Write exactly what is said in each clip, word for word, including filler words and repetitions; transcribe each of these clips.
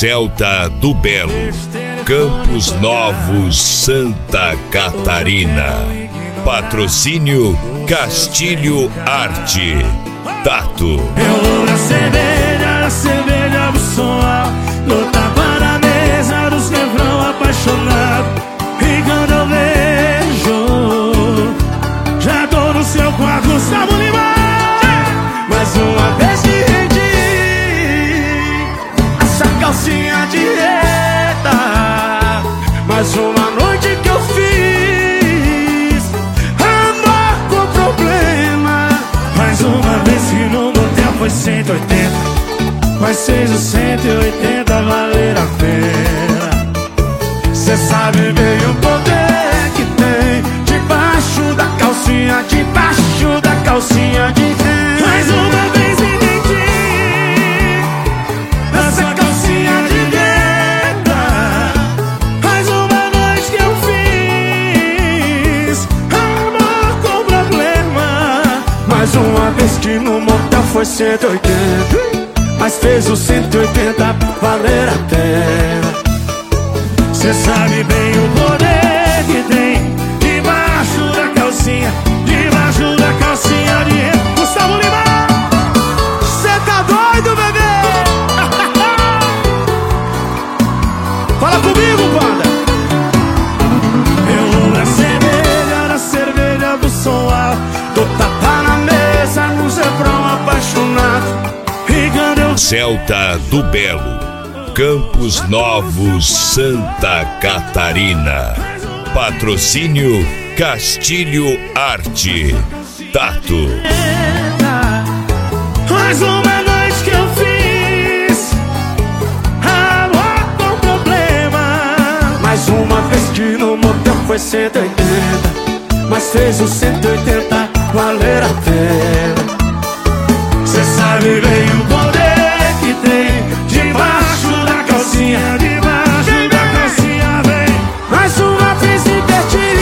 Celta do Belo, Campos Novos, Santa Catarina. Patrocínio Castilho Arte. Tato. Eu vou na cerveja, na cerveja vou soar, no tapa na mesa dos refrão apaixonado. E quando eu vejo, já tô no seu quarto, Gustavo Lima. Mais uma vez que rendi essa calcinha de reta, mais uma noite que eu fiz amor com problema. Mais uma vez que no motel foi cento e oitenta, mas seja cento e oitenta valer a pena. Cê sabe bem o poder que tem debaixo da calcinha, debaixo da calcinha de renda. Mais uma vez entendi essa calcinha de renda. Mais uma noite que eu fiz amor com problema. Mais uma vez que no motel foi cento e oitenta, mas fez o cento e oitenta valer a pena. Cê sabe bem o poder que tem debaixo da calcinha, debaixo da calcinha de renda. Gustavo Lima, cê tá doido, bebê? Fala comigo, banda. Eu vou na cerveja, na cerveja do som alto, tô tapa na mesa, no refrão apaixonado. E quando eu... Celta do Belo, Campos Novos, Santa Catarina. Patrocínio Castilho Arte. Tato. Mais uma noite que eu fiz amor com problema. Mais uma vez que no motel foi cento e oitenta, mas fez o cento e oitenta valer a pena. Cê sabe bem o poder que tem debaixo da calcinha, debaixo da calcinha, vem. Mais uma vez inverti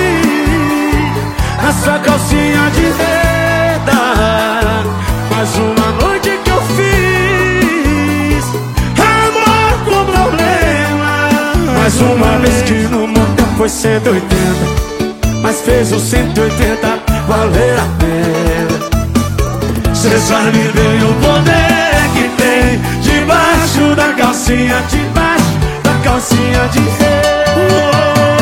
essa calcinha de renda. Mais uma noite que eu fiz amor com problema. Mais uma vez que no motel foi cento e oitenta, mas fez o cento e oitenta valer a pena. Cê sabe bem o poder que tem debaixo da calcinha, debaixo da calcinha de renda.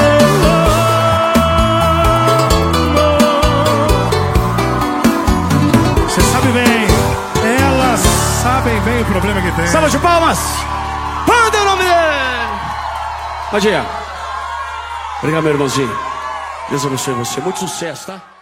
Cê sabe bem, elas sabem bem o problema que tem. Salva de palmas! Manda o nome dele! Bom dia. Obrigado, meu irmãozinho. Deus abençoe você. Muito sucesso, tá?